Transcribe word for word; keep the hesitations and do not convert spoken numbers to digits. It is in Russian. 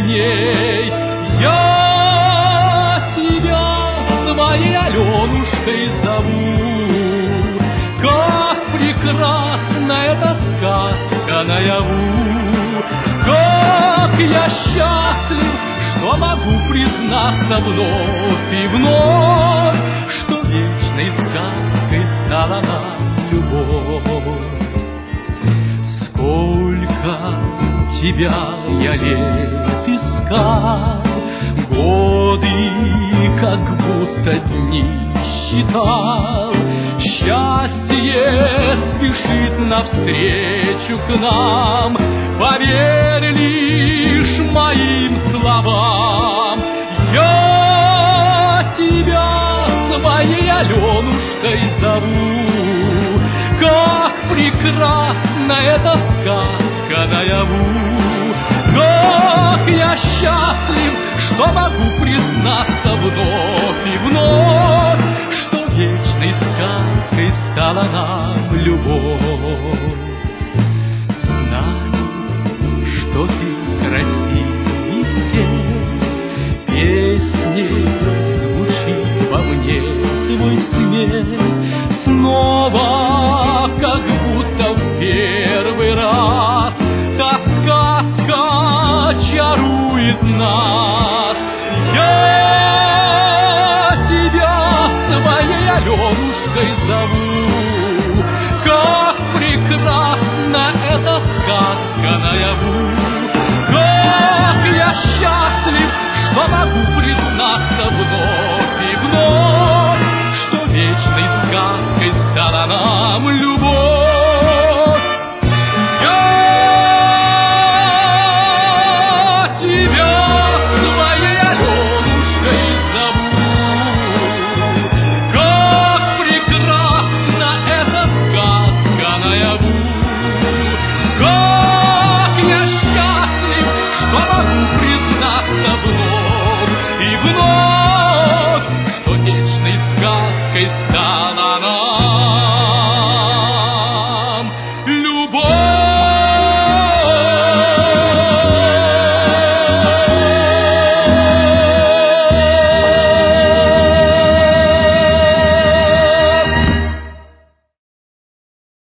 ней. Я тебя своей Аленушкой зову, как прекрасна эта сказка наяву, как я счастлив, что могу признаться вновь и вновь, что вечной сказкой стала нам любовь. Сколько тебя я лет искал, годы как будто дни считал. Счастье спешит навстречу к нам, поверь лишь моим словам. Я тебя своей Аленушкой зову, как прекрасна эта сказка наяву, как я счастлив, что могу признаться вновь и вновь, что вечной сказкой стала нам любовь. Знаю, что ты красивей всех, песней звучит во мне твой смех. Снова, как будто в первый раз, та сказка чарует нас. Я тебя своей Аленушкой зову, как прекрасна эта сказка наяву, как я счастлив, что могу признаться вновь и вновь, что вечной сказкой стала нам любовь.